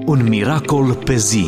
Un miracol pe zi.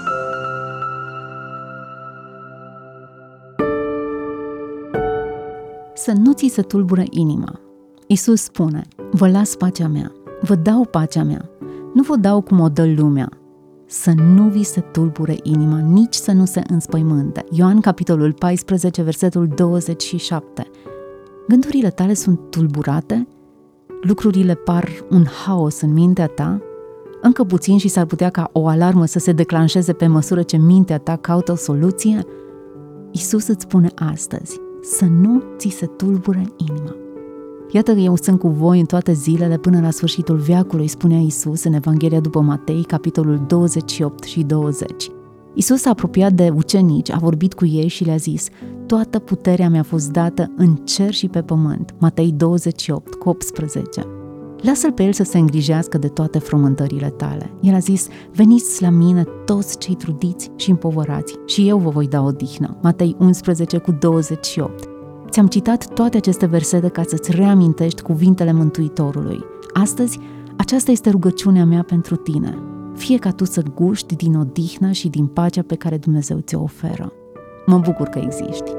Să nu ți se tulbure inima. Iisus spune: vă las pacea mea, vă dau pacea mea, nu vă dau cum o dă lumea. Să nu vi se tulbure inima, nici să nu se înspăimânte. Ioan, capitolul 14, versetul 27. Gândurile tale sunt tulburate? Lucrurile par un haos în mintea ta? Încă puțin și s-ar putea ca o alarmă să se declanșeze pe măsură ce mintea ta caută o soluție? Iisus îți spune astăzi să nu ți se tulbure inima. Iată că eu sunt cu voi în toate zilele până la sfârșitul veacului, spunea Iisus în Evanghelia după Matei, capitolul 28 și 20. Iisus s-a apropiat de ucenici, a vorbit cu ei și le-a zis: toată puterea mi-a fost dată în cer și pe pământ. Matei 28 cu 18. Lasă-l pe el să se îngrijească de toate frământările tale. El a zis: veniți la mine toți cei trudiți și împovărați și eu vă voi da odihnă. Matei 11 cu 28. Ți-am citat toate aceste versete ca să-ți reamintești cuvintele Mântuitorului. Astăzi, aceasta este rugăciunea mea pentru tine. Fie ca tu să guști din odihnă și din pacea pe care Dumnezeu ți-o oferă. Mă bucur că existi.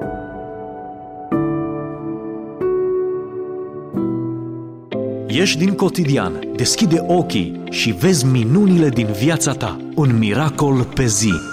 Ieși din cotidian, deschide ochii și vezi minunile din viața ta. Un miracol pe zi.